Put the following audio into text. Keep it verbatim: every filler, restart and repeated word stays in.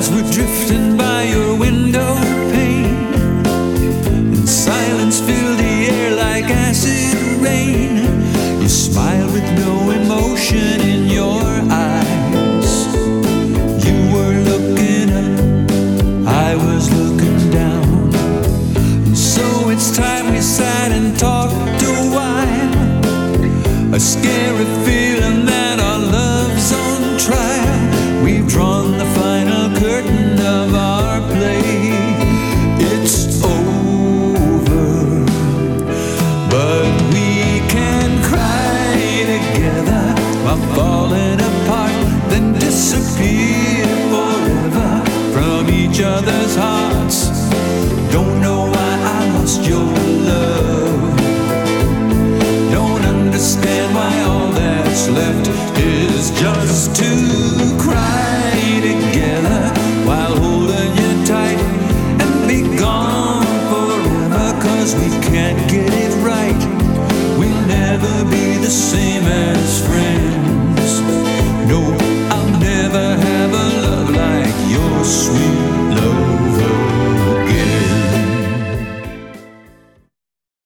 Clouds were drifting by your window pane, and silence filled the air like acid rain. You smiled with no emotion in your eyes. You were looking up, I was looking down. And so it's time we sat and talked a while. A scary feeling that our love's on trial. We've drawn the final curtain of our play. It's over, but we can cry together while falling apart, then disappear forever from each other's hearts. Don't know why I lost your love. Don't understand why all that's left is just to cry together while holding you tight and be gone forever. Cause we can't get it right, we'll never be the same.